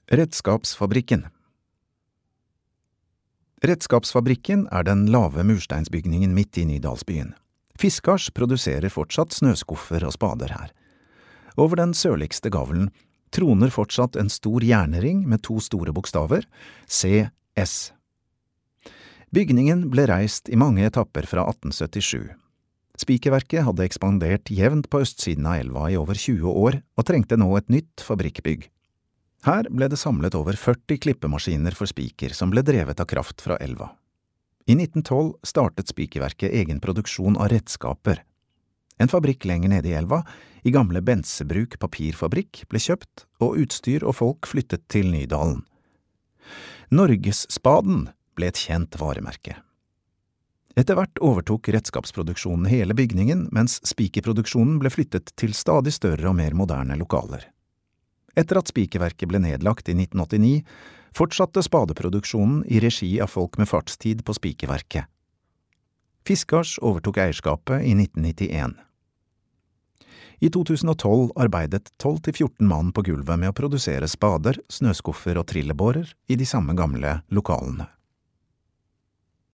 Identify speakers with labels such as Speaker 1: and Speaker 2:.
Speaker 1: Redskapsfabrikken. Redskapsfabrikken er den lave mursteinsbygningen midt i Nydalsbyen. Fiskars produserer fortsatt snøskuffer og spader her. Over den sørligste gavlen troner fortsatt en stor jernring med 2 store bokstaver, CS. Bygningen ble reist i mange etapper fra 1877. Spikerverket hadde ekspandert jevnt på østsiden av elva i over 20 år og trengte nå et nytt fabrikkbygg. Her ble det samlet over 40 klippemaskiner for spiker som ble drevet av kraft fra elva. I 1912 startet Spikerverket egen produksjon av redskaper. En fabrikk lenger nede i elva, i gamle Bensebruk papirfabrikk, ble kjøpt, og utstyr og folk flyttet til Nydalen. Norgesspaden ble et kjent varemerke. Etter hvert overtok redskapsproduksjonen hele bygningen, mens spikerproduksjonen ble flyttet til stadig større og mer moderne lokaler. Etter at Spikerverket ble nedlagt i 1989, fortsatte spadeproduksjonen i regi av folk med fartstid på Spikerverket. Fiskars overtok eierskapet i 1991. I 2012 arbeidet 12–14 mann på gulvet med å produsere spader, snøskuffer og trillebårer i de samme gamle lokalene.